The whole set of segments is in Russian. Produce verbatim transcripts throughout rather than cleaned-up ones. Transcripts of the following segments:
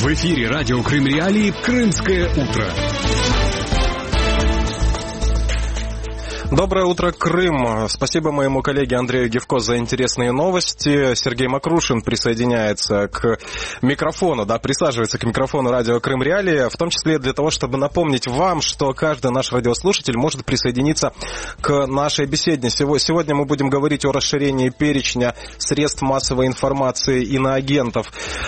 В эфире радио Крым Реалии «Крымское утро». Доброе утро, Крым. Спасибо моему коллеге Андрею Гевко за интересные новости. Сергей Макрушин присоединяется к микрофону, да, присаживается к микрофону радио Крым Реалии, в том числе для того, чтобы напомнить вам, что каждый наш радиослушатель может присоединиться к нашей беседе. Сегодня мы будем говорить о расширении перечня средств массовой информации иноагентов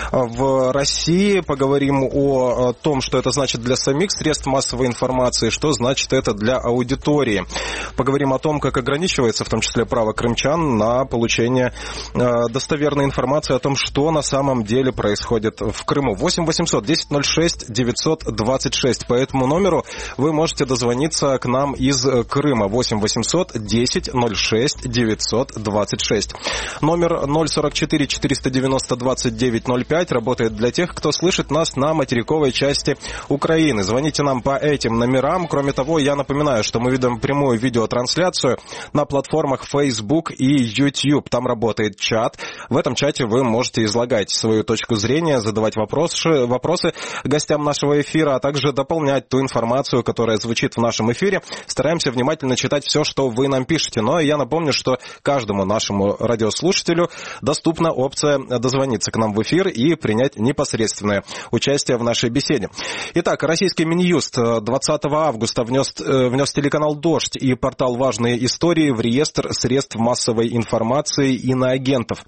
в России. Поговорим о том, что это значит для самих средств массовой информации, что значит это для аудитории. Поговорим о том, как ограничивается в том числе право крымчан на получение э, достоверной информации о том, что на самом деле происходит в Крыму. восемь восемьсот десять ноль шесть девятьсот двадцать шесть. По этому номеру вы можете дозвониться к нам из Крыма. восемь восемьсот десять ноль шесть девятьсот двадцать шесть. Номер ноль сорок четыре четыреста девяносто двадцать девять ноль пять работает для тех, кто слышит нас на материковой части Украины. Звоните нам по этим номерам. Кроме того, я напоминаю, что мы ведем прямую видео трансляцию на платформах Facebook и YouTube. Там работает чат. В этом чате вы можете излагать свою точку зрения, задавать вопросы, вопросы гостям нашего эфира, а также дополнять ту информацию, которая звучит в нашем эфире. Стараемся внимательно читать все, что вы нам пишете. Но я напомню, что каждому нашему радиослушателю доступна опция дозвониться к нам в эфир и принять непосредственное участие в нашей беседе. Итак, российский Минюст двадцатого августа внес, внес телеканал «Дождь» и портал «Важные истории» в реестр средств массовой информации иноагентов.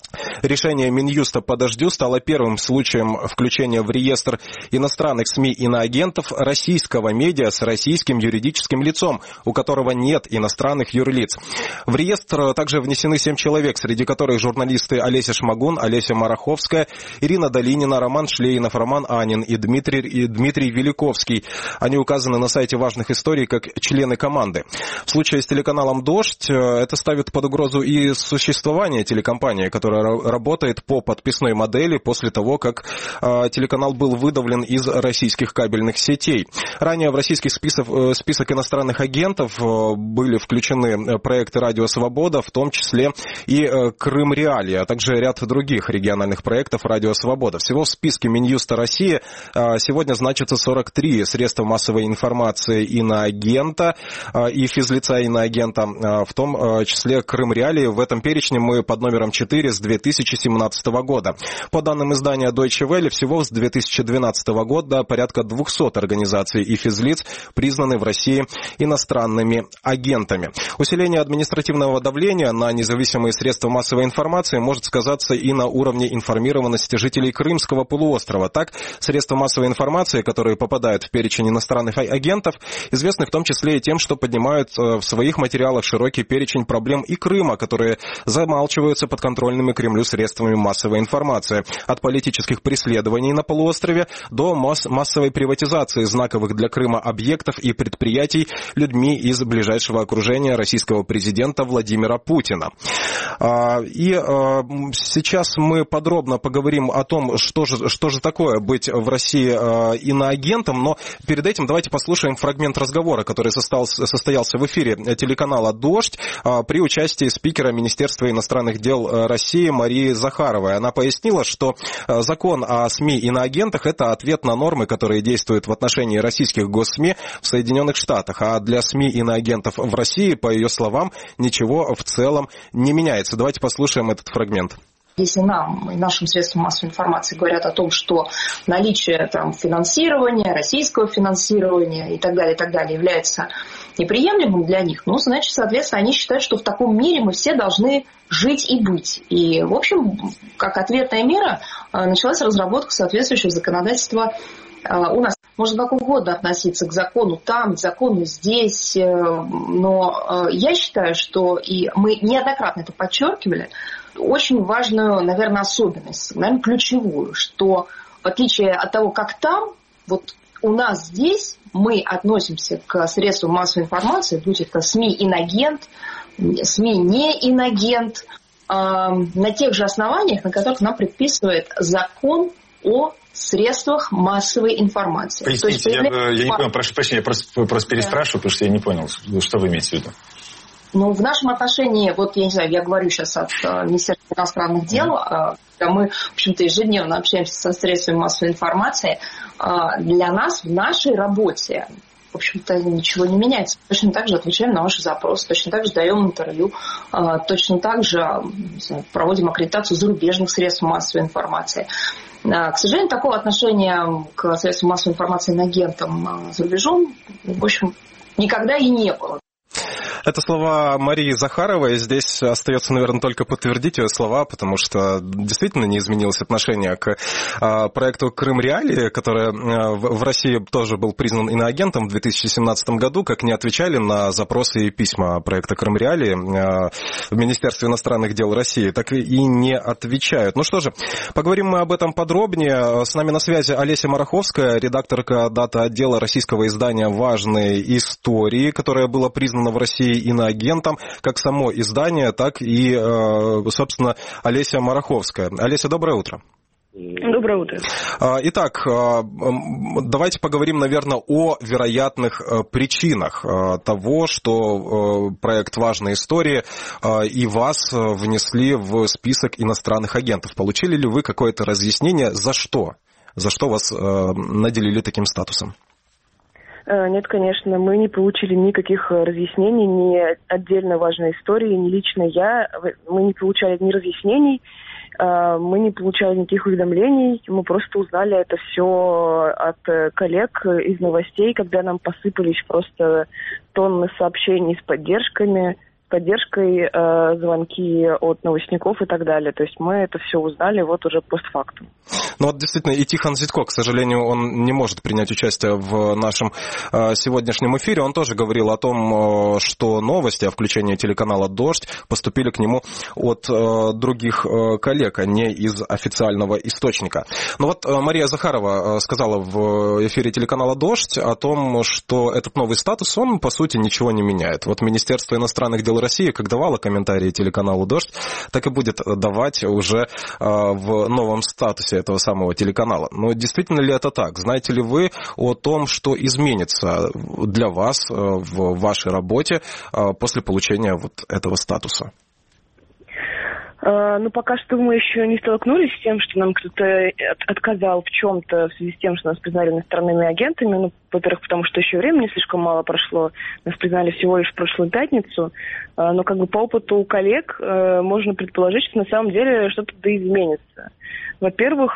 Решение Минюста по «Дождю» стало первым случаем включения в реестр иностранных СМИ иноагентов российского медиа с российским юридическим лицом, у которого нет иностранных юрлиц. В реестр также внесены семь человек, среди которых журналисты Олеся Шмагун, Олеся Мараховская, Ирина Долинина, Роман Шлейнов, Роман Анин и Дмитрий, и Дмитрий Великовский. Они указаны на сайте «Важных историй» как члены команды. В случае с телеканалом «Дождь» это ставит под угрозу и существование телекомпании, которая работает по подписной модели после того, как э, телеканал был выдавлен из российских кабельных сетей. Ранее в российский список, э, список иностранных агентов э, были включены проекты «Радио Свобода», в том числе и э, «Крым Реалии», а также ряд других региональных проектов «Радио Свобода». Всего в списке Минюста России э, сегодня значится сорок три средства массовой информации иноагента э, и физлица иноагента, э, в том э, числе «Крым Реалии». В этом перечне мы под номером четыре с две тысячи семнадцатого года. По данным издания Deutsche Welle, всего с две тысячи двенадцатого года порядка двухсот организаций и физлиц признаны в России иностранными агентами. Усиление административного давления на независимые средства массовой информации может сказаться и на уровне информированности жителей Крымского полуострова. Так, средства массовой информации, которые попадают в перечень иностранных агентов, известны в том числе и тем, что поднимают в своих материалах широкий перечень проблем и Крыма, которые замалчиваются подконтрольными Кремлю средствами массовой информации. От политических преследований на полуострове до масс- массовой приватизации знаковых для Крыма объектов и предприятий людьми из ближайшего окружения российского президента Владимира Путина. И сейчас мы подробно поговорим о том, что же, что же такое быть в России иноагентом, но перед этим давайте послушаем фрагмент разговора, который состоялся, состоялся в эфире телеканала «Дождь» при участии спикера Министерства иностранных дел России Марии Захаровой. Она пояснила, что закон о СМИ иноагентах – это ответ на нормы, которые действуют в отношении российских госсми в Соединенных Штатах. А для СМИ иноагентов в России, по ее словам, ничего в целом не меняется. Давайте послушаем этот фрагмент. Если нам и нашим средствам массовой информации говорят о том, что наличие там, финансирования, российского финансирования и так далее, и так далее является неприемлемым для них, ну, значит, соответственно, они считают, что в таком мире мы все должны жить и быть. И, в общем, как ответная мера началась разработка соответствующего законодательства у нас. Можно как угодно относиться к закону там, к закону здесь, но я считаю, что, и мы неоднократно это подчеркивали, очень важную, наверное, особенность, наверное, ключевую, что в отличие от того, как там, вот у нас здесь мы относимся к средствам массовой информации, будь это СМИ инагент, СМИ не инагент, э, на тех же основаниях, на которых нам предписывает закон о средствах массовой информации. Поясните, есть, я, я не понял, прошу прощения, я просто, просто переспрашиваю, да. Потому что я не понял, что вы имеете в виду. Ну, в нашем отношении, вот я не знаю, я говорю сейчас от Министерства иностранных дел, когда мы, в общем-то, ежедневно общаемся со средствами массовой информации, для нас в нашей работе, в общем-то, ничего не меняется. Точно так же отвечаем на ваши запросы, точно так же даем интервью, точно так же знаю, проводим аккредитацию зарубежных средств массовой информации. К сожалению, такого отношения к средствам массовой информации на агентам за рубежом, в общем, никогда и не было. Это слова Марии Захаровой. Здесь остается, наверное, только подтвердить ее слова, потому что действительно не изменилось отношение к а, проекту «Крым Реалии», который а, в, в России тоже был признан иноагентом в две тысячи семнадцатом году, как не отвечали на запросы и письма проекта «Крым Реалии» а, в Министерстве иностранных дел России, так и не отвечают. Ну что же, поговорим мы об этом подробнее. С нами на связи Олеся Мараховская, редакторка дата-отдела российского издания «Важные истории», которое было признано в России иноагентом, как само издание, так и, собственно, Олеся Мараховская. Олеся, доброе утро. Доброе утро. Итак, давайте поговорим, наверное, о вероятных причинах того, что проект «Важные истории» и вас внесли в список иностранных агентов. Получили ли вы какое-то разъяснение, за что? За что вас наделили таким статусом? Нет, конечно, мы не получили никаких разъяснений, ни отдельно важной истории, ни лично я. Мы не получали ни разъяснений, мы не получали никаких уведомлений. Мы просто узнали это все от коллег из новостей, когда нам посыпались просто тонны сообщений с поддержками, поддержкой, э, звонки от новостников и так далее. То есть мы это все узнали вот уже постфактум. Ну вот действительно, и Тихон Зитко, к сожалению, он не может принять участие в нашем э, сегодняшнем эфире. Он тоже говорил о том, э, что новости о включении телеканала «Дождь» поступили к нему от э, других э, коллег, а не из официального источника. Но вот э, Мария Захарова э, сказала в эфире телеканала «Дождь» о том, что этот новый статус, он, по сути, ничего не меняет. Вот Министерство иностранных дел России, как давало комментарии телеканалу «Дождь», так и будет давать уже э, в новом статусе этого самого телеканала. Но действительно ли это так? Знаете ли вы о том, что изменится для вас э, в вашей работе э, после получения вот этого статуса? Ну, пока что мы еще не столкнулись с тем, что нам кто-то отказал в чем-то в связи с тем, что нас признали иностранными агентами. Ну, во-первых, потому что еще времени слишком мало прошло. Нас признали всего лишь в прошлую пятницу. Но как бы по опыту коллег можно предположить, что на самом деле что-то да изменится. Во-первых,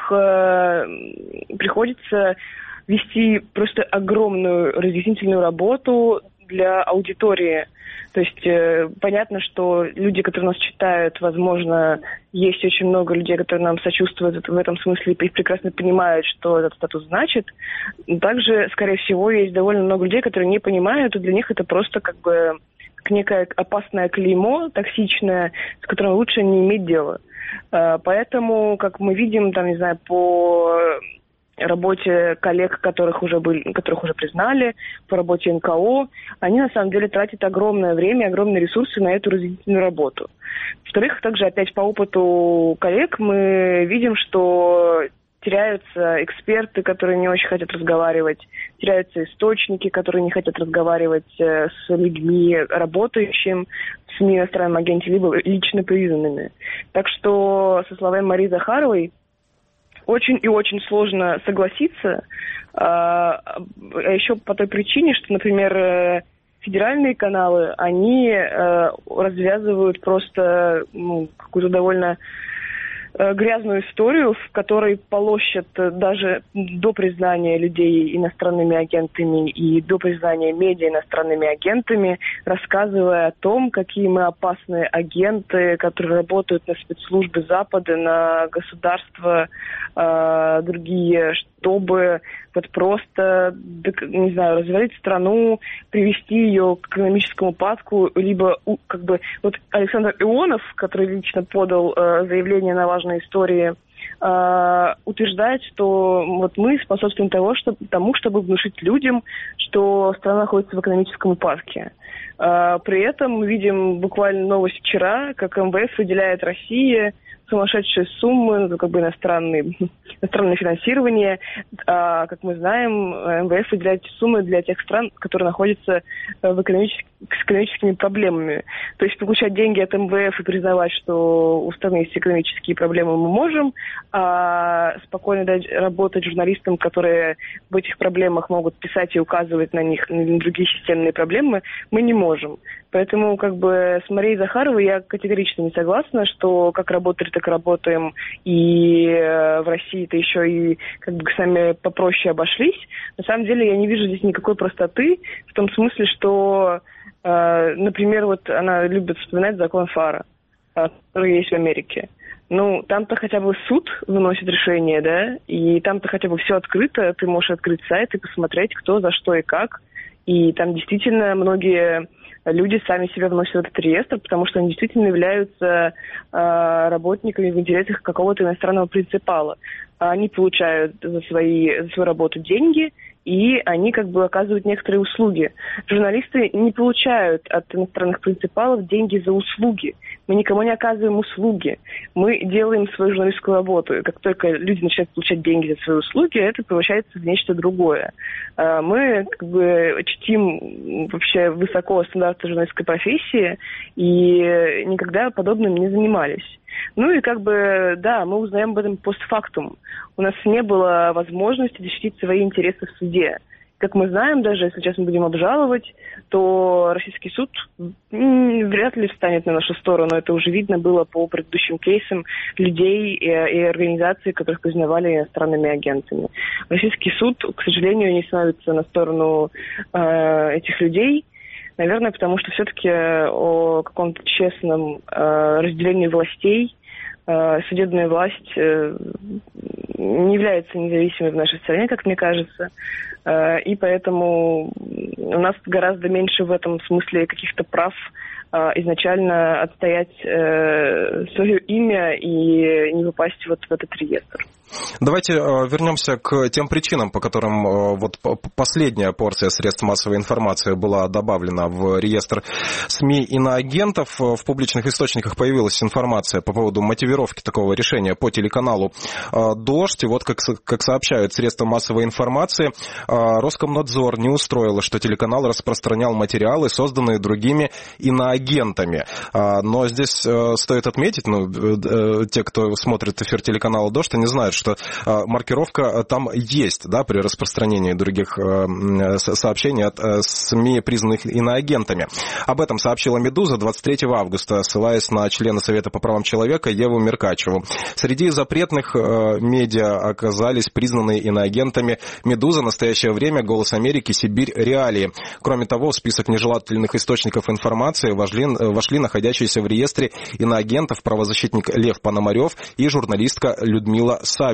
приходится вести просто огромную разъяснительную работу для аудитории. То есть э, понятно, что люди, которые нас читают, возможно, есть очень много людей, которые нам сочувствуют в этом смысле и прекрасно понимают, что этот статус значит. Также, скорее всего, есть довольно много людей, которые не понимают, и для них это просто как бы как некое опасное клеймо, токсичное, с которым лучше не иметь дела. Э, поэтому, как мы видим, там, не знаю, по работе коллег, которых уже были, которых уже признали, по работе эн ка о, они на самом деле тратят огромное время, огромные ресурсы на эту разъяснительную работу. Во-вторых, также опять по опыту коллег мы видим, что теряются эксперты, которые не очень хотят разговаривать, теряются источники, которые не хотят разговаривать с людьми, работающими в СМИ, иностранном агенте, либо лично признанными. Так что, со словами Марии Захаровой, очень и очень сложно согласиться, а еще по той причине, что, например, федеральные каналы, они развязывают просто ну, какую-то довольно грязную историю, в которой полощут даже до признания людей иностранными агентами и до признания медиа иностранными агентами, рассказывая о том, какие мы опасные агенты, которые работают на спецслужбы Запада, на государства э, другие, чтобы вот просто, не знаю, развалить страну, привести ее к экономическому упадку, либо как бы вот Александр Ионов, который лично подал э, заявление на важные истории, э, утверждает, что вот мы способствуем того, чтобы, тому, чтобы внушить людям, что страна находится в экономическом упадке. При этом мы видим буквально новость вчера, как эм вэ эф выделяет России сумасшедшие суммы, ну, как бы иностранные, иностранное финансирование. А, как мы знаем, эм вэ эф выделяет суммы для тех стран, которые находятся в экономически, с экономическими проблемами. То есть получать деньги от эм вэ эф и признавать, что у страны есть экономические проблемы, мы можем, а спокойно дать работать журналистам, которые в этих проблемах могут писать и указывать на них, на другие системные проблемы, мы не можем. Поэтому как бы с Марией Захаровой я категорично не согласна, что как работали, так и работаем, и в России-то еще и как бы сами попроще обошлись. На самом деле я не вижу здесь никакой простоты, в том смысле, что, э, например, вот она любит вспоминать закон Фара, который есть в Америке. Ну, там-то хотя бы суд выносит решение, да, и там-то хотя бы все открыто, ты можешь открыть сайт и посмотреть, кто, за что и как. И там действительно многие люди сами себя вносят в этот реестр, потому что они действительно являются э, работниками в интересах какого-то иностранного принципала. Они получают за, свои, за свою работу деньги, и они как бы оказывают некоторые услуги. Журналисты не получают от иностранных принципалов деньги за услуги. Мы никому не оказываем услуги. Мы делаем свою журналистскую работу. И как только люди начинают получать деньги за свои услуги, это превращается в нечто другое. Мы как бы чтим вообще высоко стандарты журналистской профессии и никогда подобным не занимались. Ну и как бы, да, мы узнаем об этом постфактум. У нас не было возможности защитить свои интересы в суде. Как мы знаем, даже если сейчас мы будем обжаловать, то российский суд вряд ли встанет на нашу сторону. Это уже видно было по предыдущим кейсам людей и, и организаций, которых признавали иностранными агентами. Российский суд, к сожалению, не становится на сторону э, этих людей. Наверное, потому что все-таки о каком-то честном э, разделении властей э, судебная власть э, не является независимой в нашей стране, как мне кажется. Э, и поэтому у нас гораздо меньше в этом смысле каких-то прав э, изначально отстоять э, свое имя и не выпасть вот в этот реестр. Давайте вернемся к тем причинам, по которым вот последняя порция средств массовой информации была добавлена в реестр СМИ иноагентов. В публичных источниках появилась информация по поводу мотивировки такого решения по телеканалу «Дождь». И вот как, как сообщают средства массовой информации, Роскомнадзор не устроило, что телеканал распространял материалы, созданные другими иноагентами. Но здесь стоит отметить, ну, те, кто смотрит эфир телеканала «Дождь», они знают, что маркировка там есть, да, при распространении других сообщений от СМИ, признанных иноагентами. Об этом сообщила «Медуза» двадцать третьего августа, ссылаясь на члена Совета по правам человека Еву Меркачеву. Среди запретных медиа оказались признанные иноагентами «Медуза», «Настоящее время», «Голос Америки», «Сибирь», «Реалии». Кроме того, в список нежелательных источников информации вошли, вошли находящиеся в реестре иноагентов правозащитник Лев Пономарев и журналистка Людмила Савицкая.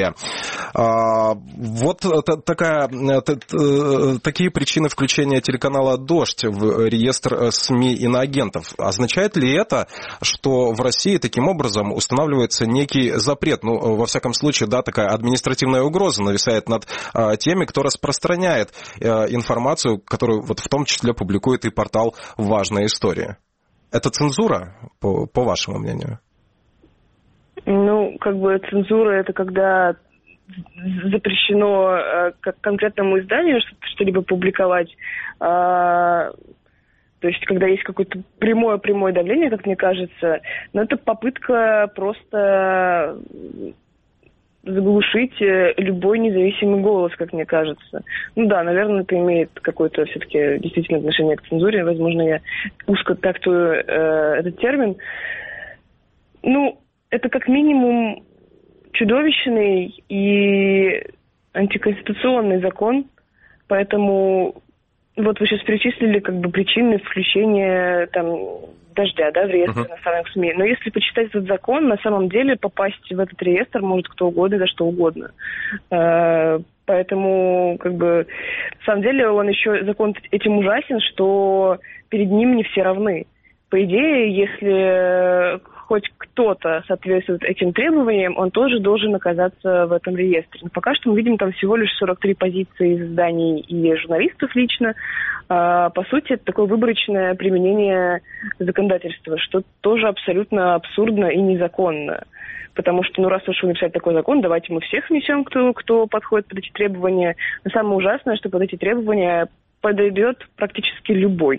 Вот такая, такие причины включения телеканала «Дождь» в реестр СМИ иноагентов. Означает ли это, что в России таким образом устанавливается некий запрет? Ну, во всяком случае, да, такая административная угроза нависает над теми, кто распространяет информацию, которую вот в том числе публикует и портал «Важная история». Это цензура, по, по вашему мнению? Ну, как бы цензура – это когда запрещено э, как конкретному изданию что-либо публиковать. Э, то есть, когда есть какое-то прямое-прямое давление, как мне кажется, но это попытка просто заглушить любой независимый голос, как мне кажется. Ну да, наверное, это имеет какое-то все-таки действительно отношение к цензуре. Возможно, я узко трактую э, этот термин. Ну, это как минимум чудовищный и антиконституционный закон, поэтому вот вы сейчас перечислили как бы причины включения там «Дождя», да, в реестр uh-huh. иностранных СМИ. Но если почитать этот закон, на самом деле попасть в этот реестр может кто угодно, да что угодно. Поэтому, как бы, на самом деле он еще, закон этим ужасен, что перед ним не все равны. По идее, если хоть кто-то соответствует этим требованиям, он тоже должен оказаться в этом реестре. Но пока что мы видим там всего лишь сорок три позиции изданий и журналистов лично. А, по сути, это такое выборочное применение законодательства, что тоже абсолютно абсурдно и незаконно. Потому что, ну, раз уж вы написали такой закон, давайте мы всех внесем, кто, кто подходит под эти требования. Но самое ужасное, что под эти требования подойдет практически любой.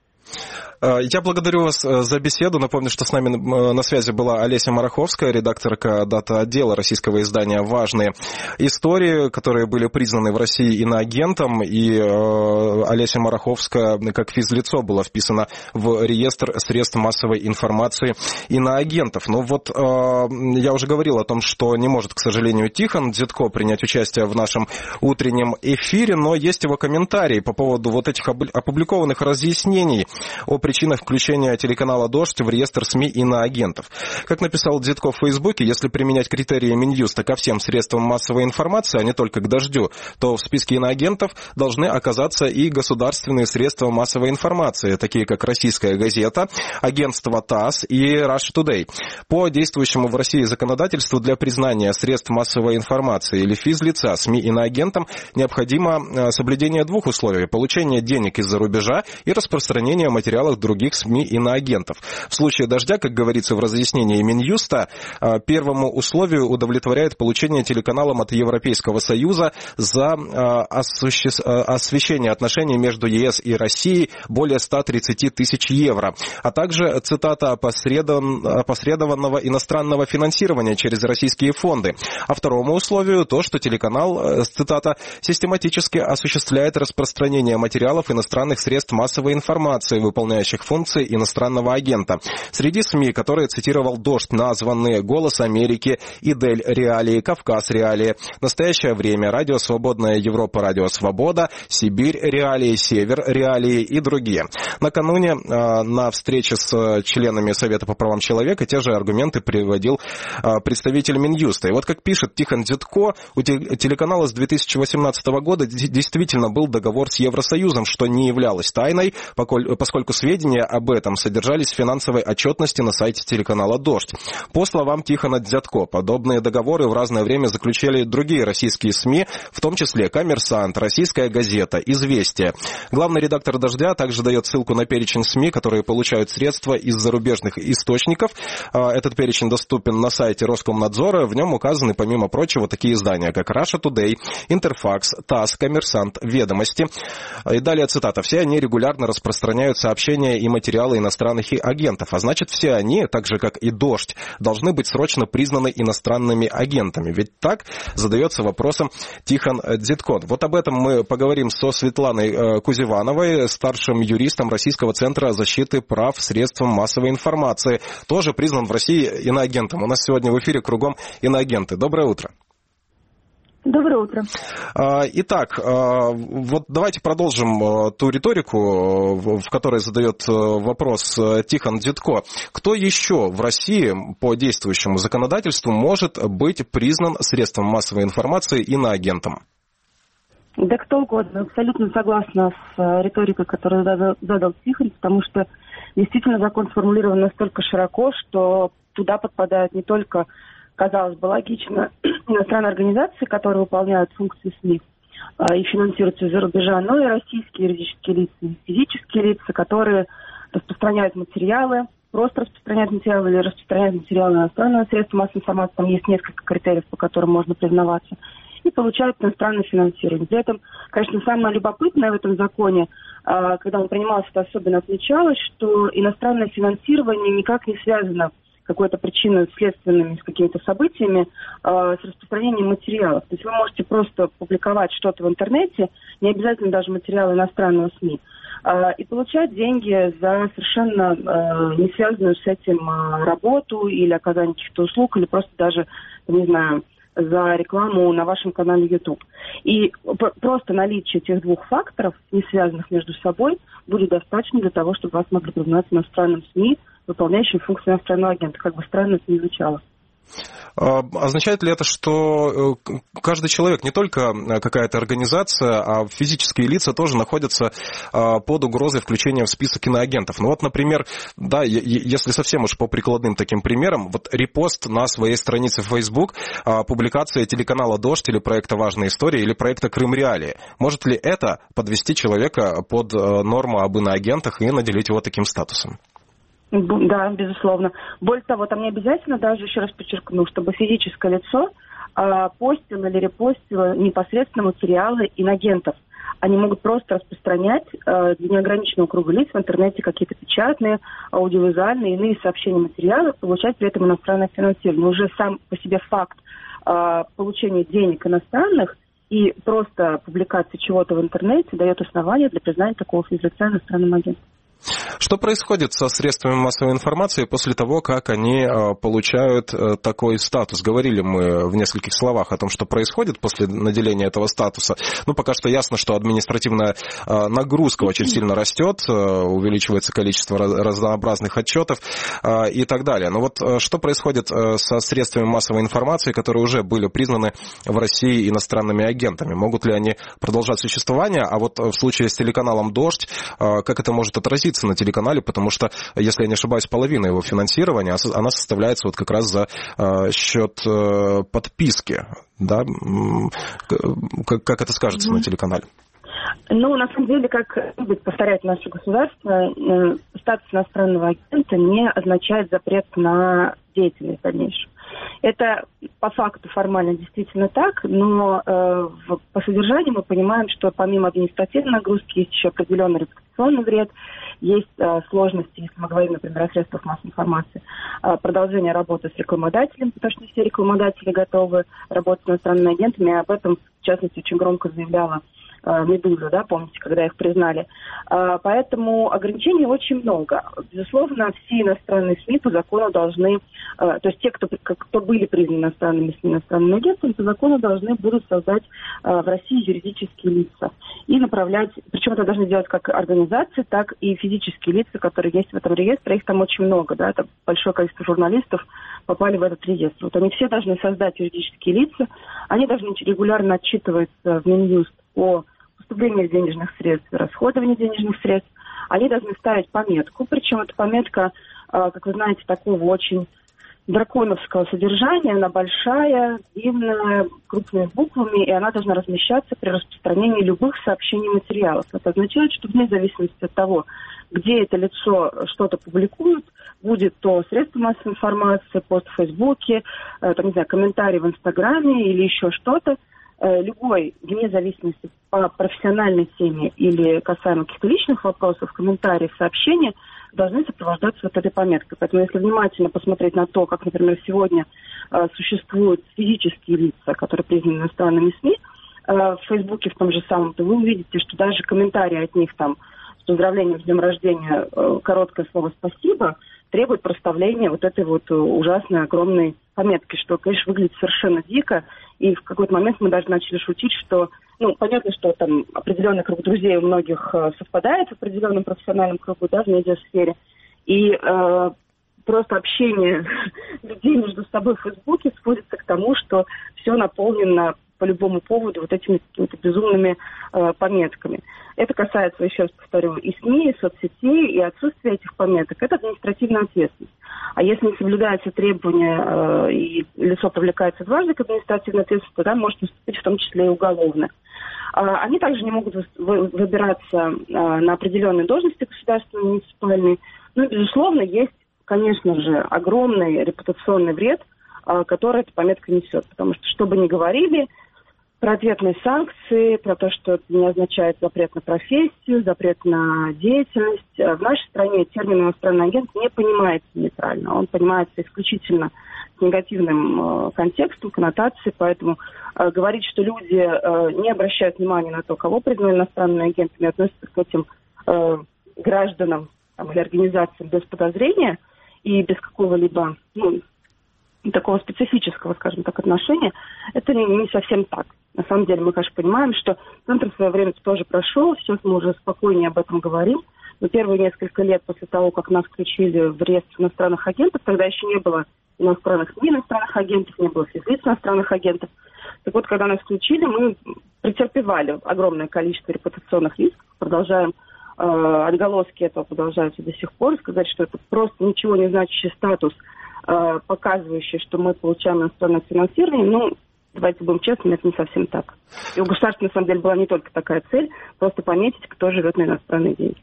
Я благодарю вас за беседу. Напомню, что с нами на связи была Олеся Мараховская, редакторка дата-отдела российского издания «Важные истории», которые были признаны в России иноагентом. И Олеся Мараховская, как физлицо, была вписана в реестр средств массовой информации иноагентов. Ну вот, я уже говорил о том, что не может, к сожалению, Тихон Дзитко принять участие в нашем утреннем эфире, но есть его комментарии по поводу вот этих опубликованных разъяснений о причинах включения телеканала «Дождь» в реестр СМИ иноагентов. Как написал Дзитко в Фейсбуке, если применять критерии Минюста ко всем средствам массовой информации, а не только к «Дождю», то в списке иноагентов должны оказаться и государственные средства массовой информации, такие как «Российская газета», агентство ТАСС и Russia Today. По действующему в России законодательству для признания средств массовой информации или физлица СМИ иноагентом необходимо соблюдение двух условий: получение денег из-за рубежа и распространение материалов других СМИ иноагентов. В случае «Дождя», как говорится в разъяснении Минюста, первому условию удовлетворяет получение телеканалом от Европейского Союза за освещение отношений между ЕС и Россией более ста тридцати тысяч евро, а также, цитата, опосредованного иностранного финансирования через российские фонды. А второму условию то, что телеканал, цитата, систематически осуществляет распространение материалов иностранных средств массовой информации, выполняющих функции иностранного агента. Среди СМИ, которые цитировал «Дождь», названы «Голос Америки», «Идель Реалии», «Кавказ Реалии», «Настоящее время», «Радио Свободная Европа», «Радио Свобода», «Сибирь Реалии», «Север Реалии» и другие. Накануне э, на встрече с членами Совета по правам человека те же аргументы приводил э, представитель Минюста. И вот как пишет Тихон Дзитко, у телеканала с две тысячи восемнадцатого года действительно был договор с Евросоюзом, что не являлось тайной, поскольку сведения об этом содержались в финансовой отчетности на сайте телеканала «Дождь». По словам Тихона Дзитко, подобные договоры в разное время заключали другие российские СМИ, в том числе «Коммерсант», «Российская газета», «Известия». Главный редактор «Дождя» также дает ссылку на перечень СМИ, которые получают средства из зарубежных источников. Этот перечень доступен на сайте Роскомнадзора. В нем указаны, помимо прочего, такие издания, как Russia Today, Интерфакс, ТАСС, Коммерсант, Ведомости. И далее цитата. «Все они регулярно распространяют сообщения и материалы иностранных агентов, а значит, все они, так же как и «Дождь», должны быть срочно признаны иностранными агентами». Ведь так задается вопросом Тихон Дзитко. Вот об этом мы поговорим со Светланой Кузевановой, старшим юристом Российского центра защиты прав средством массовой информации, тоже признан в России иноагентом. У нас сегодня в эфире кругом иноагенты. Доброе утро. Доброе утро. Итак, вот давайте продолжим ту риторику, в которой задает вопрос Тихон Дзитко. Кто еще в России по действующему законодательству может быть признан средством массовой информации иноагентом? Да кто угодно. Абсолютно согласна с риторикой, которую задал, задал Тихон, потому что действительно закон сформулирован настолько широко, что туда подпадают не только, казалось бы, логично, иностранные организации, которые выполняют функции СМИ э, и финансируются из-за рубежа, но и российские юридические лица, физические лица, которые распространяют материалы, просто распространяют материалы или распространяют материалы иностранного средства массовой информации. Там есть несколько критериев, по которым можно признаваться, и получают иностранное финансирование. При этом, конечно, самое любопытное в этом законе, э, когда он принимался, это особенно отмечалось, что иностранное финансирование никак не связано какой-то причиной следственными, с какими-то событиями, э, с распространением материалов. То есть вы можете просто публиковать что-то в интернете, не обязательно даже материалы иностранного СМИ, э, и получать деньги за совершенно э, не связанную с этим э, работу или оказание каких-то услуг, или просто даже, не знаю, за рекламу на вашем канале YouTube. И просто наличие этих двух факторов, не связанных между собой, будет достаточно для того, чтобы вас могли признать иностранным СМИ, выполняющим функцию иностранного агента, как бы странно это ни звучало. Означает ли это, что каждый человек, не только какая-то организация, а физические лица тоже находятся под угрозой включения в список иноагентов? Ну вот, например, да, если совсем уж по прикладным таким примерам, вот репост на своей странице в Facebook, публикация телеканала «Дождь» или проекта «Важная история» или проекта «Крым Реалии». Может ли это подвести человека под норму об иноагентах и наделить его таким статусом? Да, безусловно. Более того, там не обязательно, даже еще раз подчеркну, чтобы физическое лицо э, постило или репостило непосредственно материалы инагентов. Они могут просто распространять э, для неограниченного круга лиц в интернете какие-то печатные, аудиовизуальные, иные сообщения, материалы, получать при этом иностранное финансирование. Уже сам по себе факт э, получения денег иностранных и просто публикации чего-то в интернете дает основание для признания такого физлица иностранным агентом. Что происходит со средствами массовой информации после того, как они получают такой статус? Говорили мы в нескольких словах о том, что происходит после наделения этого статуса. Ну, пока что ясно, что административная нагрузка очень сильно растет, увеличивается количество разнообразных отчетов и так далее. Но вот что происходит со средствами массовой информации, которые уже были признаны в России иностранными агентами? Могут ли они продолжать существование? А вот в случае с телеканалом «Дождь», как это может отразиться на телеканале, потому что, если я не ошибаюсь, половина его финансирования, она составляется вот как раз за счет подписки, да? Как, как это скажется mm-hmm. на телеканале? Ну, на самом деле, как любит повторять наше государство, статус иностранного агента не означает запрет на деятельность дальнейшую. Это по факту формально действительно так, но э, в, по содержанию мы понимаем, что помимо административной нагрузки есть еще определенный репутационный вред, есть э, сложности, если мы говорим, например, о средствах массовой информации, э, продолжение работы с рекламодателем, потому что не все рекламодатели готовы работать с иностранными агентами, и об этом, в частности, очень громко заявляла «Медуза», да, помните, когда их признали. Поэтому ограничений очень много. Безусловно, все иностранные СМИ по закону должны, то есть те, кто, кто были признаны иностранными СМИ, иностранными агентами, по закону должны будут создать в России юридические лица и направлять, причем это должны делать как организации, так и физические лица, которые есть в этом реестре. Их там очень много, да, это большое количество журналистов попали в этот реестр. Вот они все должны создать юридические лица, они должны регулярно отчитываться в Минюст о поступлении денежных средств, расходовании денежных средств. Они должны ставить пометку, причем эта пометка, как вы знаете, такого очень драконовского содержания, она большая, длинная, крупными буквами, и она должна размещаться при распространении любых сообщений и материалов. Это означает, что вне зависимости от того, где это лицо что-то публикует, будет то средство массовой информации, пост в Фейсбуке, там, не знаю, комментарий в Инстаграме или еще что-то, любой, вне зависимости по профессиональной теме или касаемо каких-то личных вопросов, комментариев, сообщения, должны сопровождаться вот этой пометкой. Поэтому если внимательно посмотреть на то, как, например, сегодня э, существуют физические лица, которые признаны иностранными СМИ, э, в Фейсбуке в том же самом, то вы увидите, что даже комментарии от них там с поздравлением с днем рождения, э, короткое слово «спасибо», требует проставления вот этой вот ужасной, огромной пометки, что, конечно, выглядит совершенно дико. И в какой-то момент мы даже начали шутить, что, ну, понятно, что там определенный круг друзей у многих совпадает в определенном профессиональном кругу, да, в медиасфере. И э, просто общение людей между собой в Фейсбуке сводится к тому, что все наполнено по любому поводу вот этими какими-то безумными э, пометками. Это касается, еще раз повторю, и СМИ, и соцсетей, и отсутствие этих пометок. Это административная ответственность. А если не соблюдаются требования э, и лицо привлекается дважды к административной ответственности, тогда может наступить в том числе и уголовное. А, они также не могут вы, выбираться э, на определенные должности государственные, муниципальные. Ну и, безусловно, есть, конечно же, огромный репутационный вред, э, который эта пометка несет. Потому что, что бы ни говорили, про ответные санкции, про то, что это не означает запрет на профессию, запрет на деятельность. В нашей стране термин «иностранный агент» не понимается нейтрально. Он понимается исключительно с негативным э, контекстом, коннотацией. Поэтому э, говорить, что люди э, не обращают внимания на то, кого признали иностранными агентами, относятся к этим э, гражданам там, или организациям без подозрения и без какого-либо, ну, такого специфического, скажем так, отношения, это не, не совсем так. На самом деле мы, конечно, понимаем, что центр в свое время тоже прошел, сейчас мы уже спокойнее об этом говорим, но первые несколько лет после того, как нас включили в реестр иностранных агентов, тогда еще не было иностранных, не иностранных агентов, не было физлиц иностранных агентов. Так вот, когда нас включили, мы претерпевали огромное количество репутационных рисков, продолжаем, э, отголоски этого продолжаются до сих пор, сказать, что это просто ничего не значащий статус, э, показывающий, что мы получаем иностранное финансирование, ну, давайте будем честными, это не совсем так. И у государства, на самом деле, была не только такая цель, просто пометить, кто живет на иностранные деньги.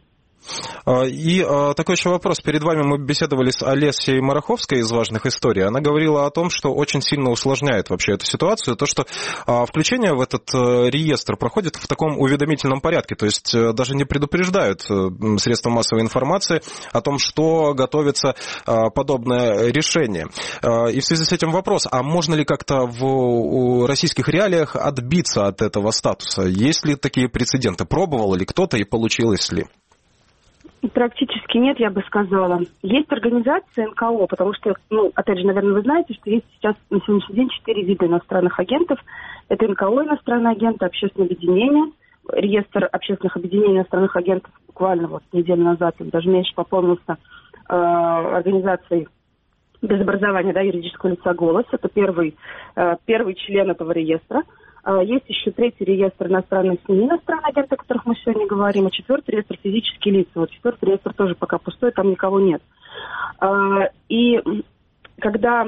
И такой еще вопрос. Перед вами мы беседовали с Олесей Мараховской из «Важных историй». Она говорила о том, что очень сильно усложняет вообще эту ситуацию, то, что включение в этот реестр проходит в таком уведомительном порядке, то есть даже не предупреждают средства массовой информации о том, что готовится подобное решение. И в связи с этим вопрос, а можно ли как-то в российских реалиях отбиться от этого статуса? Есть ли такие прецеденты? Пробовал ли кто-то и получилось ли? Практически нет, я бы сказала. Есть организация эн ка о, потому что, ну, опять же, наверное, вы знаете, что есть сейчас на сегодняшний день четыре вида иностранных агентов. Это эн ка о, иностранные агенты, общественное объединение, реестр общественных объединений иностранных агентов буквально вот неделю назад, даже меньше пополнился э, организацией без образования, да, юридического лица «Голос». Это первый, э, первый член этого реестра. Есть еще третий реестр иностранных СМИ, иностранные агенты, о которых мы сегодня говорим, а четвертый реестр физические лица. Вот четвертый реестр тоже пока пустой, там никого нет. И когда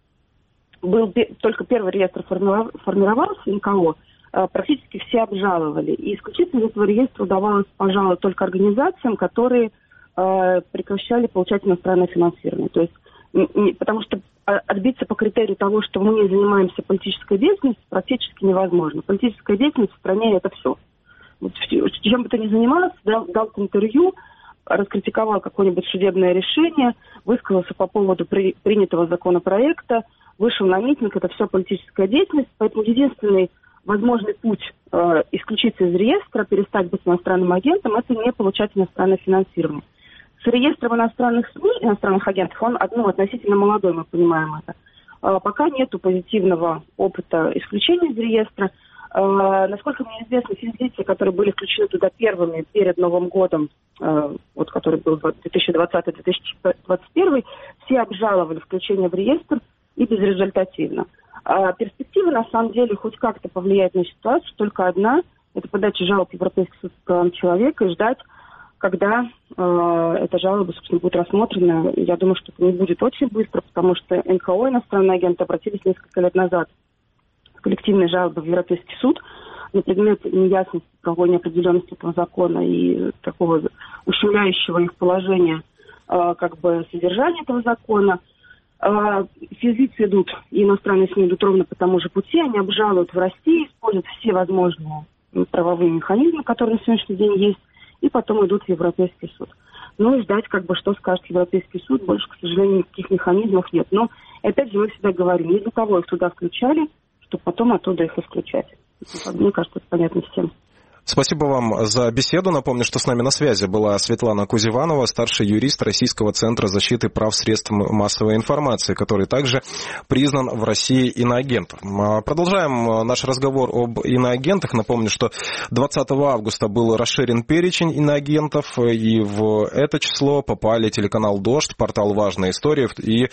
был только первый реестр формировался, эн ка о, практически все обжаловали. И исключительно из этого реестра удавалось пожаловать только организациям, которые прекращали получать иностранное финансирование. То есть, потому что отбиться по критерию того, что мы не занимаемся политической деятельностью, практически невозможно. Политическая деятельность в стране – это все. Вот, чем бы ты ни занимался, дал, дал интервью, раскритиковал какое-нибудь судебное решение, высказался по поводу при, принятого законопроекта, вышел на митинг – это все политическая деятельность. Поэтому единственный возможный путь э, исключиться из реестра, перестать быть иностранным агентом – это не получать иностранное финансирование. С реестром иностранных СМИ, иностранных агентов, он ну, относительно молодой, мы понимаем это. А, пока нет позитивного опыта исключения из реестра. А, насколько мне известно, физлицы, которые были включены туда первыми перед Новым годом, а, вот, который был две тысячи двадцатый - две тысячи двадцать первый, все обжаловали включение в реестр и безрезультативно. А, перспектива, на самом деле, хоть как-то повлиять на ситуацию, только одна – это подача жалоб в Европейский суд по правам человека и ждать, когда э, эта жалоба, собственно, будет рассмотрена. Я думаю, что это не будет очень быстро, потому что эн ка о, иностранные агенты, обратились несколько лет назад с коллективной жалобой в Европейский суд на предмет неясности, правовой неопределенности этого закона и такого ущемляющего их положения, э, как бы, содержания этого закона. Э, физлицы идут, и иностранные СМИ идут ровно по тому же пути. Они обжалуют в России, используют все возможные правовые механизмы, которые на сегодняшний день есть, и потом идут в Европейский суд. Ну и ждать, как бы, что скажет Европейский суд. Больше, к сожалению, никаких механизмов нет. Но, опять же, мы всегда говорим, не для того их туда включали, чтобы потом оттуда их исключать. Мне кажется, это понятно всем. Спасибо вам за беседу. Напомню, что с нами на связи была Светлана Кузеванова, старший юрист Российского центра защиты прав средств массовой информации, который также признан в России иноагентом. Продолжаем наш разговор об иноагентах. Напомню, что двадцатого августа был расширен перечень иноагентов, и в это число попали телеканал «Дождь», портал «Важная история» и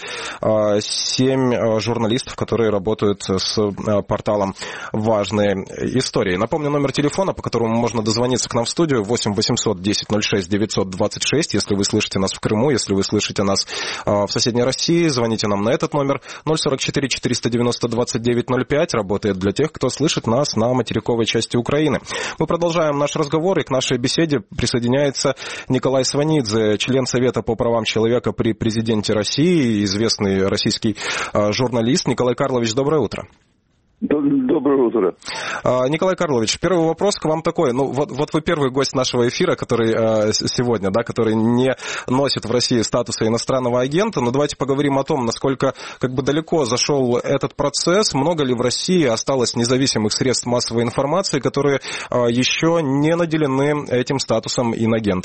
семь журналистов, которые работают с порталом «Важные истории». Напомню, номер телефона, по которому можно дозвониться к нам в студию, восемь восемьсот десять ноль шесть девятьсот двадцать шесть. Если вы слышите нас в Крыму, если вы слышите нас в соседней России, звоните нам на этот номер. Ноль сорок четыре четыреста девяносто двадцать девять ноль пять работает для тех, кто слышит нас на материковой части Украины. Мы продолжаем наш разговор, и к нашей беседе присоединяется Николай Сванидзе, член Совета по правам человека при президенте России, известный российский журналист. Николай Карлович, доброе утро. Доброе утро. Николай Карлович, первый вопрос к вам такой. Ну, вот, вот вы первый гость нашего эфира, который э, сегодня, да, который не носит в России статуса иностранного агента. Но давайте поговорим о том, насколько как бы далеко зашел этот процесс. Много ли в России осталось независимых средств массовой информации, которые э, еще не наделены этим статусом инагента?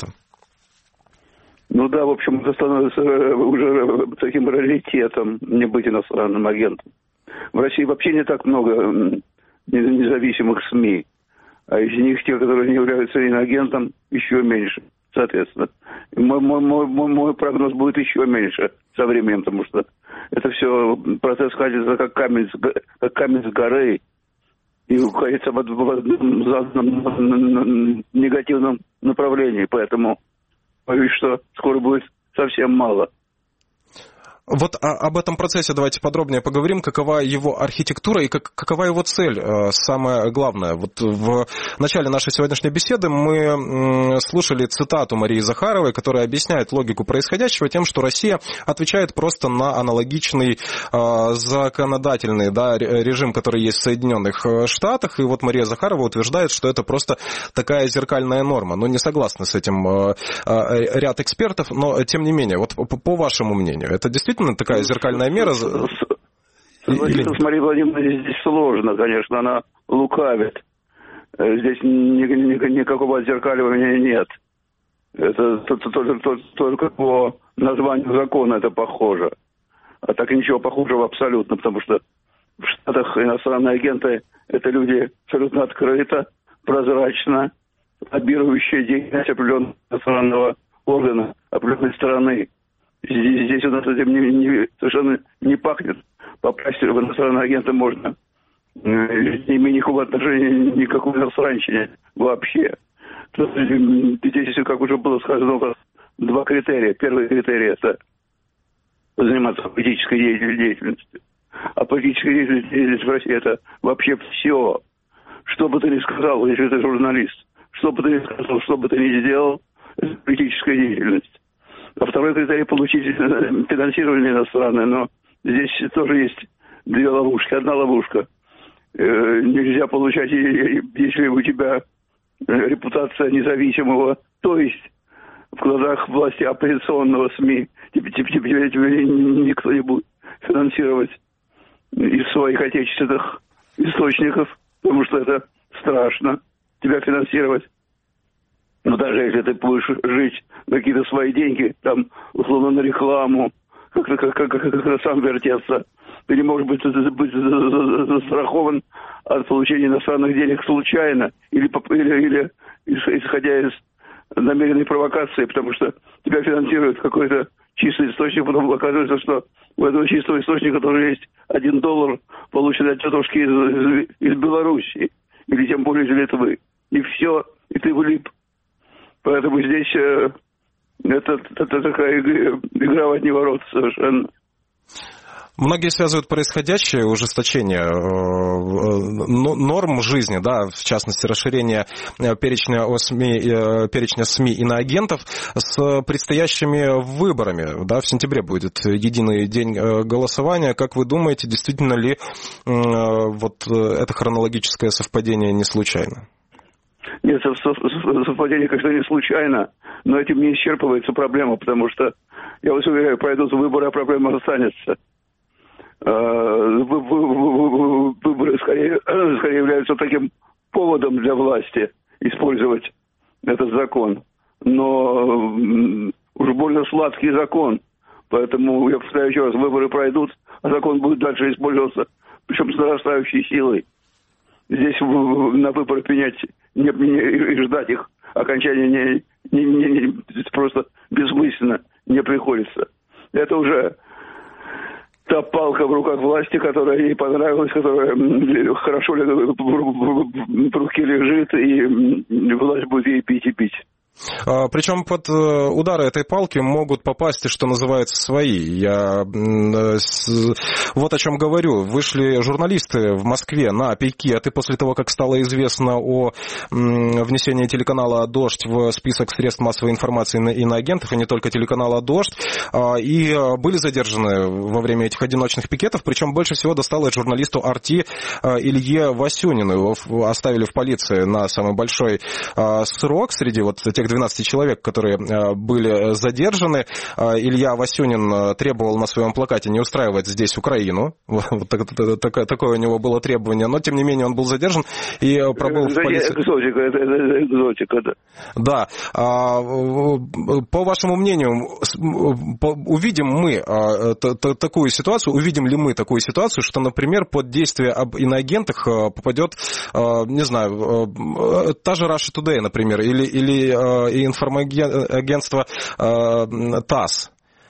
Ну да, в общем, это становится уже таким раритетом не быть иностранным агентом. В России вообще не так много независимых СМИ, а из них те, которые не являются иноагентом, еще меньше, соответственно. Мой, мой, мой, мой прогноз будет еще меньше со временем, потому что это все процесс катится как камень, как камень с горы. И уходится в, в, в негативном направлении. Поэтому боюсь, что скоро будет совсем мало. Вот об этом процессе давайте подробнее поговорим. Какова его архитектура и как, какова его цель, самое главное. Вот в начале нашей сегодняшней беседы мы слушали цитату Марии Захаровой, которая объясняет логику происходящего тем, что Россия отвечает просто на аналогичный законодательный, да, режим, который есть в Соединенных Штатах. И вот Мария Захарова утверждает, что это просто такая зеркальная норма. Но не согласны с этим ряд экспертов, но тем не менее, вот по вашему мнению, это действительно такая зеркальная мера? Согласиться с Марией Владимировной здесь сложно, конечно, она лукавит. Здесь ни, ни, никакого отзеркаливания нет. Это только, только по названию закона это похоже. А так ничего похожего абсолютно, потому что в Штатах иностранные агенты – это люди абсолютно открыто, прозрачно, лоббирующие деятельность определенного иностранного органа, определенной страны. Здесь, здесь у нас этим не, не, совершенно не пахнет. Попасть в иностранные агенты можно, не имея никакого отношения, никакой иностранщине вообще. Здесь, как уже было сказано, у нас два критерия. Первый критерий – это заниматься политической деятельностью. А политическая деятельность в России – это вообще все. Что бы ты ни сказал, если ты журналист, что бы ты ни сказал, что бы ты ни сделал, это политическая деятельность. А второй критерий – получить финансирование иностранное. Но здесь тоже есть две ловушки. Одна ловушка. Нельзя получать, если у тебя репутация независимого, то есть в глазах власти оппозиционного СМИ, тебе, тебе, тебе, тебе никто не будет финансировать из своих отечественных источников, потому что это страшно, тебя финансировать. Но даже если ты будешь жить на какие-то свои деньги, там, условно, на рекламу, как-то как, как, как, как сам вертеться, ты не можешь быть, быть застрахован от получения иностранных денег случайно или, или, или исходя из намеренной провокации, потому что тебя финансирует какой-то чистый источник, потом оказывается, что у этого чистого источника тоже есть один доллар, полученный от тетушки из, из, из Белоруссии, или тем более из Литвы. И все, и ты влип. Поэтому здесь э, это, это такая игра в одни ворота совершенно. Многие связывают происходящее, ужесточение норм жизни, да, в частности, расширение перечня СМИ, перечня СМИ иноагентов с предстоящими выборами. Да, в сентябре будет единый день голосования. Как вы думаете, действительно ли вот это хронологическое совпадение не случайно? Нет, совпадение, конечно, не случайно, но этим не исчерпывается проблема, потому что, я вас уверяю, пройдут выборы, а проблема останется. Выборы скорее, скорее являются таким поводом для власти использовать этот закон. Но уж больно сладкий закон. Поэтому, я повторяю еще раз, выборы пройдут, а закон будет дальше использоваться, причем с нарастающей силой. Здесь на выборы принять не, не, и ждать их окончания не, не, не, не, просто бессмысленно не приходится. Это уже та палка в руках власти, которая ей понравилась, которая хорошо в руке лежит, и власть будет ей пить и пить. Причем под удары этой палки могут попасть, что называется, свои. Я вот о чем говорю. Вышли журналисты в Москве на пикеты после того, как стало известно о внесении телеканала «Дождь» в список средств массовой информации иноагентов, и не только телеканала «Дождь», и были задержаны во время этих одиночных пикетов. Причем больше всего досталось журналисту «Арти» Илье Васюнину. Его оставили в полиции на самый большой срок среди вот тех двенадцати человек, которые были задержаны. Илья Васюнин требовал на своем плакате не устраивать здесь Украину. Вот такое у него было требование. Но, тем не менее, он был задержан и пробыл в полиции. Экзотика, это, это экзотика, да. Да. По вашему мнению, увидим мы такую ситуацию, увидим ли мы такую ситуацию, что, например, под действие об иноагентах попадет, не знаю, та же Russia Today, например, или, или и информагентство ТАСС?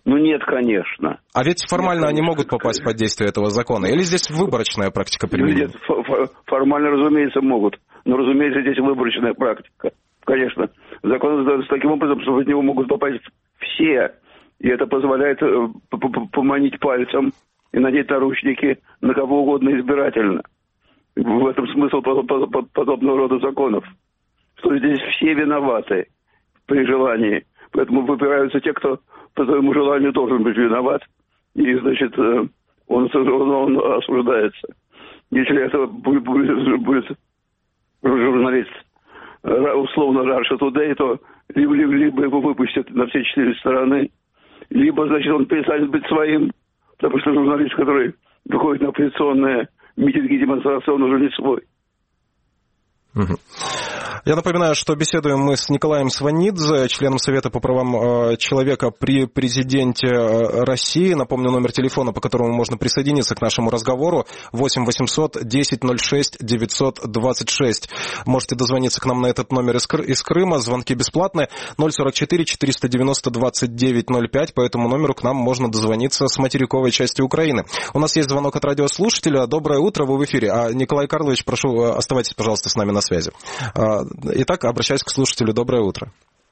Ну нет, конечно. А ведь формально нет, они могут попасть под действие этого закона? Или здесь выборочная практика применения? Нет, формально, разумеется, могут. Но, разумеется, здесь выборочная практика. Конечно. Закон с таким образом, что в него могут попасть все. И это позволяет поманить пальцем и надеть наручники на кого угодно избирательно. В этом смысл подобного рода законов. Что здесь все виноваты при желании. Поэтому выбираются те, кто по своему желанию должен быть виноват. И, значит, он, он, он осуждается. Если это будет, будет, будет журналист условно Russia Today, то либо, либо его выпустят на все четыре стороны, либо, значит, он перестанет быть своим, потому что журналист, который выходит на оппозиционные митинги и демонстрации, он уже не свой. Угу. Я напоминаю, что беседуем мы с Николаем Сванидзе, членом Совета по правам человека при президенте России. Напомню, номер телефона, по которому можно присоединиться к нашему разговору, восемь восемьсот десять ноль шесть девятьсот двадцать шесть. Можете дозвониться к нам на этот номер из, Кры- из Крыма. Звонки бесплатные. ноль сорок четыре четыреста девяносто двадцать девять ноль пять. По этому номеру к нам можно дозвониться с материковой части Украины. У нас есть звонок от радиослушателя. Доброе утро, вы в эфире. А, Николай Карлович, прошу, оставайтесь, пожалуйста, с нами на связи. Итак, обращаюсь к слушателю. Доброе утро.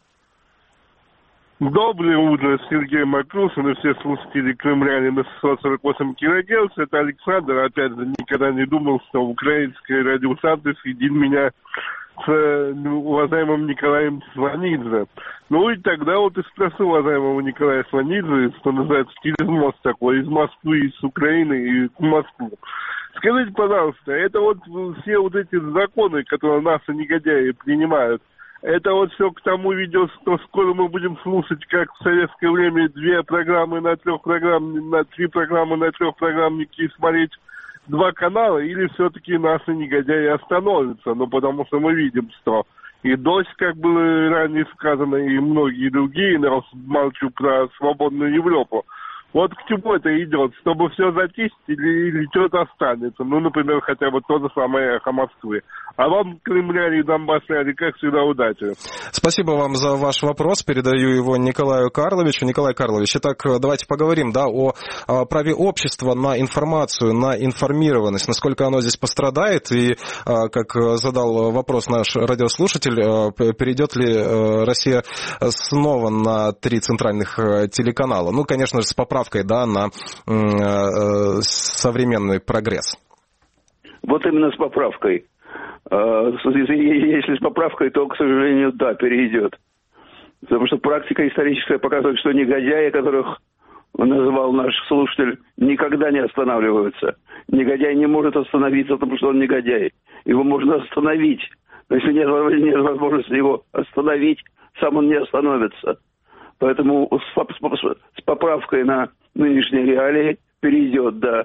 Доброе утро, Сергей Макрушин и все слушатели Крымляне на шестьсот сорок восемь килогерц. Это Александр. Опять же, никогда не думал, что украинская радиостанция соединит меня с уважаемым Николаем Сванидзе. Ну и тогда вот и спрошу уважаемого Николая Сванидзе, что называется, через мост такой, из Москвы, из Украины и в Москву. Скажите, пожалуйста, это вот все вот эти законы, которые наши негодяи принимают, это вот все к тому ведет, что скоро мы будем слушать, как в советское время две программы на трех программ, на три программы на трехпрограммнике и смотреть два канала, или все-таки наши негодяи остановятся? Ну, потому что мы видим, что и дождь, как было ранее сказано, и многие другие, я молчу про свободную Европу. Вот к чему это идет? Чтобы все затихнуть или, или что-то останется? Ну, например, хотя бы то же самое «Эхо Москвы». А вам, крымляне и донбассляне, как всегда, удачи. Спасибо вам за ваш вопрос. Передаю его Николаю Карловичу. Николай Карлович, итак, давайте поговорим, да, о, о праве общества на информацию, на информированность, насколько оно здесь пострадает. И, как задал вопрос наш радиослушатель, перейдет ли Россия снова на три центральных телеканала? Ну, конечно же, с поправкой, да, на современный прогресс. Вот именно с поправкой. Если с поправкой, то, к сожалению, да, перейдет. Потому что практика историческая показывает, что негодяи, которых назвал наш слушатель, никогда не останавливаются. Негодяй не может остановиться, потому что он негодяй. Его можно остановить. Но если нет, нет возможности его остановить, сам он не остановится. Поэтому с поправкой на нынешние реалии перейдет, да.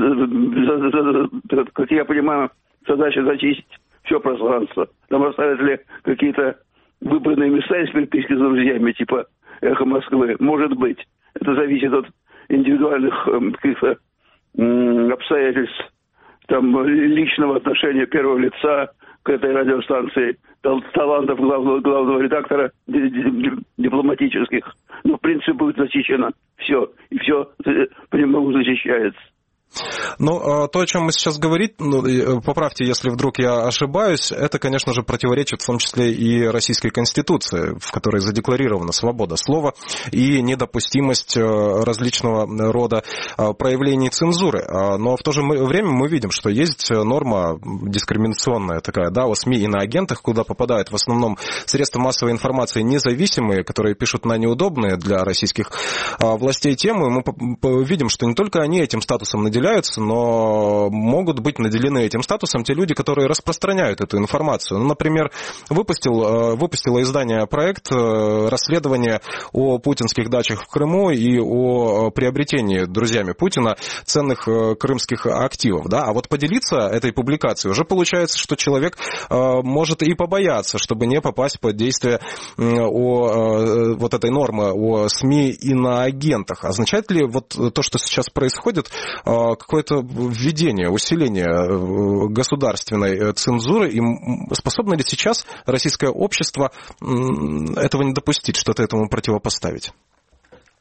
Как я понимаю, задача зачистить все пространство. Там оставят ли какие-то выбранные места из переписки с друзьями, типа «Эхо Москвы»? Может быть. Это зависит от индивидуальных э, каких-то э, обстоятельств, там, личного отношения первого лица к этой радиостанции, талантов главного, главного редактора, дипломатических. Но в принципе будет зачищено все. И все понемногу зачищается. Ну, то, о чем мы сейчас говорим, ну, поправьте, если вдруг я ошибаюсь, это, конечно же, противоречит в том числе и Российской Конституции, в которой задекларирована свобода слова и недопустимость различного рода проявлений цензуры. Но в то же время мы видим, что есть норма дискриминационная такая, да, о СМИ и иноагентах, куда попадают в основном средства массовой информации независимые, которые пишут на неудобные для российских властей темы. Мы видим, что не только они этим статусом наделяются, но могут быть наделены этим статусом те люди, которые распространяют эту информацию. Ну, например, выпустил, выпустило издание «Проект» расследование о путинских дачах в Крыму и о приобретении друзьями Путина ценных крымских активов. Да? А вот поделиться этой публикацией уже получается, что человек может и побояться, чтобы не попасть под действие о, вот этой нормы о СМИ и на агентах. Означает ли вот то, что сейчас происходит, какое-то введение, усиление государственной цензуры, и способно ли сейчас российское общество этого не допустить, что-то этому противопоставить?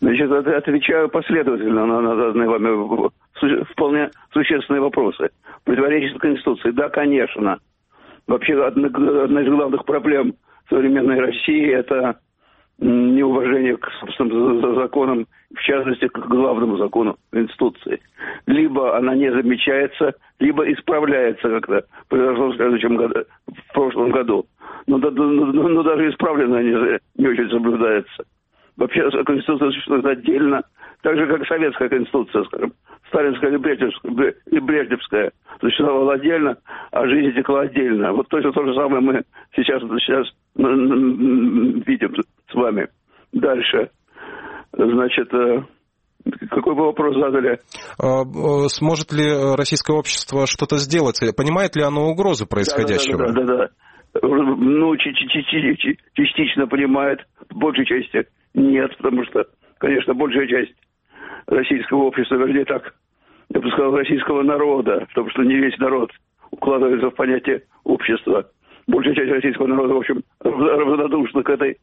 Значит, отвечаю последовательно на, на заданные вами вполне существенные вопросы. Противоречит Конституции? Да, конечно. Вообще, одна, одна из главных проблем современной России – это неуважение к собственным законам, в частности, к главному закону Конституции. Либо она не замечается, либо исправляется, как-то произошло в следующем году, в прошлом году. Но, но, но, но даже исправленная не, не очень соблюдается. Вообще Конституция существует отдельно, так же, как советская Конституция, скажем, сталинская или брежневская, или брежневская существовала отдельно, а жизнь текла отдельно. Вот точно то же самое мы сейчас, сейчас видим с вами. Дальше. Значит, какой бы вопрос задали? Сможет ли российское общество что-то сделать? Понимает ли оно угрозу происходящего? Да, да, да, да, да. Ну, частично понимает, в большей части нет, потому что, конечно, большая часть российского общества, вернее так, я бы сказал, российского народа, потому что не весь народ укладывается в понятие общества. Большая часть российского народа, в общем, равнодушна к этой,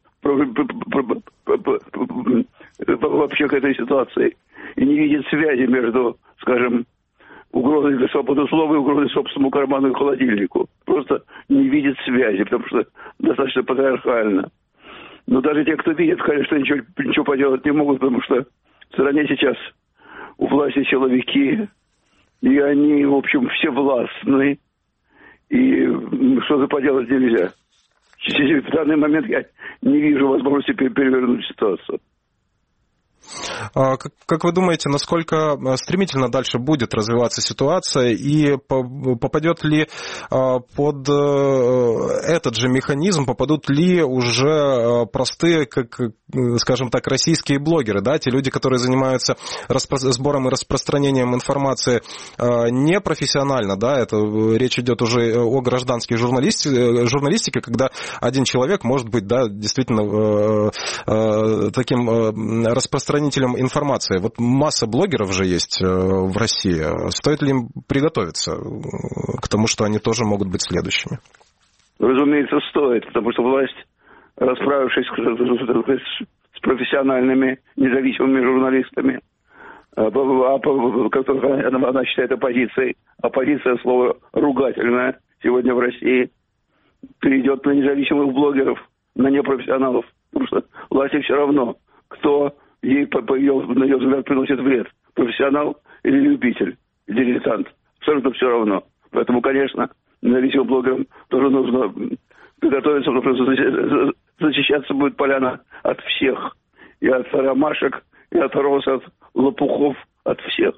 вообще к этой ситуации. И не видит связи между, скажем, угрозой для свободы слова и угрозой собственному карману и холодильнику. Просто не видит связи, потому что достаточно патриархально. Но даже те, кто видит, конечно, ничего, ничего поделать не могут, потому что в стране сейчас у власти силовики, и они, в общем, всевластны, и что-то поделать нельзя. В данный момент я не вижу возможности перевернуть ситуацию. Как вы думаете, насколько стремительно дальше будет развиваться ситуация и попадет ли под этот же механизм, попадут ли уже простые, как, скажем так, российские блогеры, да, те люди, которые занимаются сбором и распространением информации непрофессионально, да, это речь идет уже о гражданской журналистике, журналистике, когда один человек может быть, да, действительно таким распространителем информации. Вот масса блогеров же есть в России. Стоит ли им приготовиться к тому, что они тоже могут быть следующими? Разумеется, стоит, потому что власть, расправившись с профессиональными, независимыми журналистами, которых она считает оппозицией, оппозиция — слово ругательное сегодня в России, перейдет на независимых блогеров, на непрофессионалов, потому что власти все равно, кто ей, по ее, на ее взгляд, приносит вред. Профессионал или любитель, дилетант. Абсолютно все равно. Поэтому, конечно, независимым блогерам тоже нужно приготовиться, потому что защищаться будет поляна от всех. И от ромашек, и от роз, от лопухов, от всех.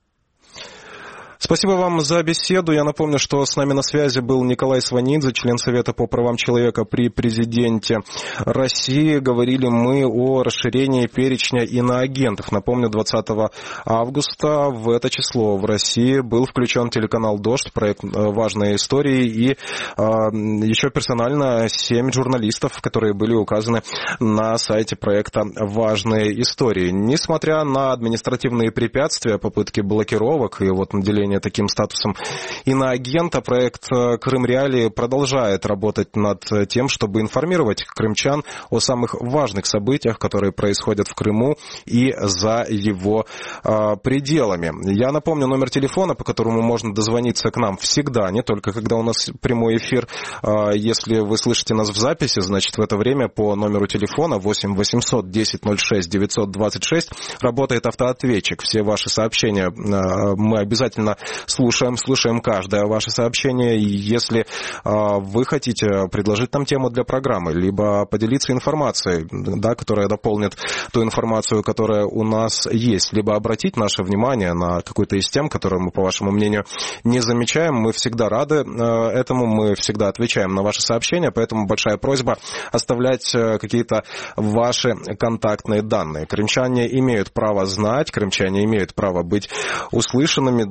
Спасибо вам за беседу. Я напомню, что с нами на связи был Николай Сванидзе, член Совета по правам человека при президенте России. Говорили мы о расширении перечня иноагентов. Напомню, двадцатого августа в это число в России был включен телеканал «Дождь», проект «Важные истории», и э, еще персонально семь журналистов, которые были указаны на сайте проекта «Важные истории». Несмотря на административные препятствия, попытки блокировок и вот наделение таким статусом иноагента, проект «Крым Реалии» продолжает работать над тем, чтобы информировать крымчан о самых важных событиях, которые происходят в Крыму и за его э, пределами. Я напомню номер телефона, по которому можно дозвониться к нам всегда, не только когда у нас прямой эфир. Э, если вы слышите нас в записи, значит, в это время по номеру телефона восемь восемьсот десять ноль шесть девятьсот двадцать шесть работает автоответчик. Все ваши сообщения э, мы обязательно слушаем, слушаем каждое ваше сообщение. И если э, вы хотите предложить нам тему для программы, либо поделиться информацией, да, которая дополнит ту информацию, которая у нас есть, либо обратить наше внимание на какую-то из тем, которую мы, по вашему мнению, не замечаем, мы всегда рады э, этому, мы всегда отвечаем на ваши сообщения, поэтому большая просьба оставлять э, какие-то ваши контактные данные. Крымчане имеют право знать, крымчане имеют право быть услышанными, да, несмотря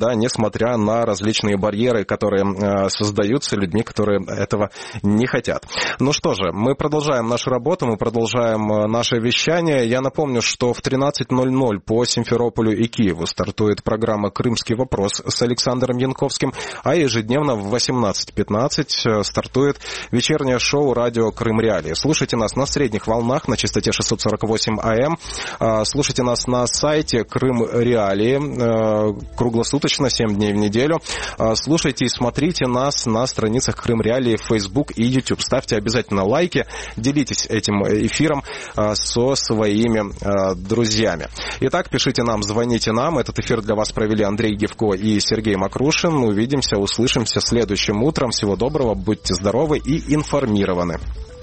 несмотря на различные барьеры, которые создаются людьми, которые этого не хотят. Ну что же, мы продолжаем нашу работу, мы продолжаем наше вещание. Я напомню, что в тринадцать ноль ноль по Симферополю и Киеву стартует программа «Крымский вопрос» с Александром Янковским, а ежедневно в восемнадцать пятнадцать стартует вечернее шоу «Радио Крым Реалии». Слушайте нас на средних волнах на частоте шестьсот сорок восемь АМ, слушайте нас на сайте Крым Реалии круглосуточно, семь дней в неделю. Слушайте и смотрите нас на страницах Крым Реалии в Facebook и YouTube. Ставьте обязательно лайки, делитесь этим эфиром со своими друзьями. Итак, пишите нам, звоните нам. Этот эфир для вас провели Андрей Гевко и Сергей Макрушин. Увидимся, услышимся следующим утром. Всего доброго, будьте здоровы и информированы.